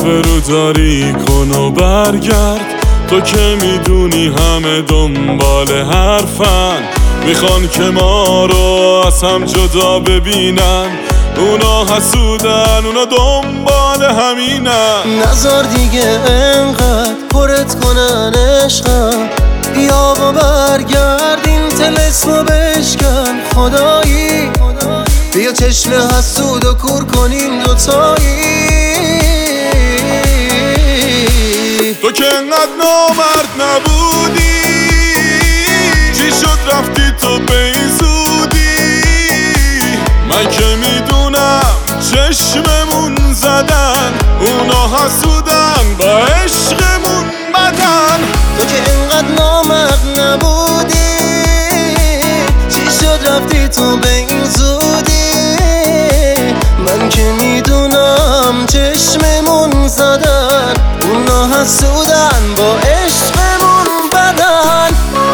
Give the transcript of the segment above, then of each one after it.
فرو داری کن و برگرد. تو که میدونی همه دنبال حرفن، میخوان که ما رو از هم جدا ببینن. اونا حسودن، اونا دنبال همینن. نذار دیگه انقدر پرت کنن عشقم، بیا و برگرد این طلسمو بشکن. خدایی بیا چشم حسود و کور کنیم دوتایی. تو که انقدر نامرد نبودی، چی شد رفتی تو به این زودی؟ من که میدونم چشممون زدن، اونا حسودن با عشقمون بدن. تو که انقدر نامرد نبودی، چی شد رفتی تو به این زودی؟ من که میدونم چشممون زدن، اونا حسودن با عشقمون بدن.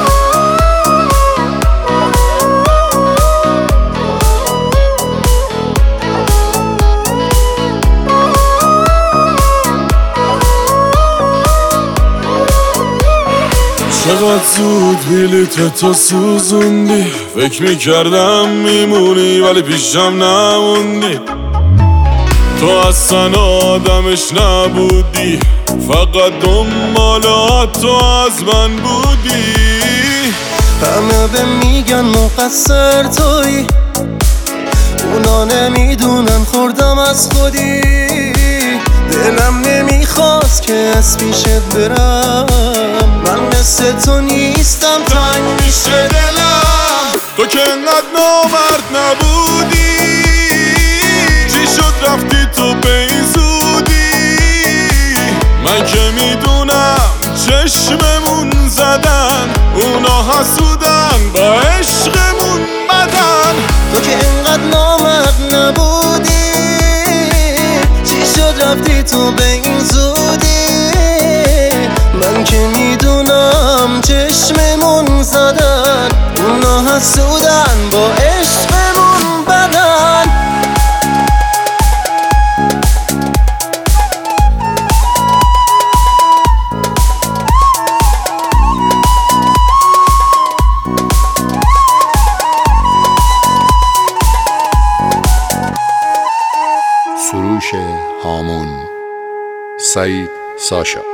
چقدر زود بلیت تو سوزوندی، فکر میکردم میمونی ولی پیشم نموندی. تو اصلا آدمش نبودی، فقط دنبال تو از من بودی. همه به میگن مقصر توی، اونا نمیدونن خوردم از خودی. دلم نمیخواست که از پیشت برم، من مثل تو نیستم، تنگ میشه دلم. تو که انقدر نامرد نبودی، چی شد رفتی تو به این زودی؟ من که میدونم چشممون زدن، اونا حسودن با عشقمون بدن. تو که انقدر نامرد نبودی، چی شد رفتی تو به این زودی؟ من که میدونم چشممون زدن، اونا حسودن با عشقمون بدن. سروش هامون، سعید ساشا.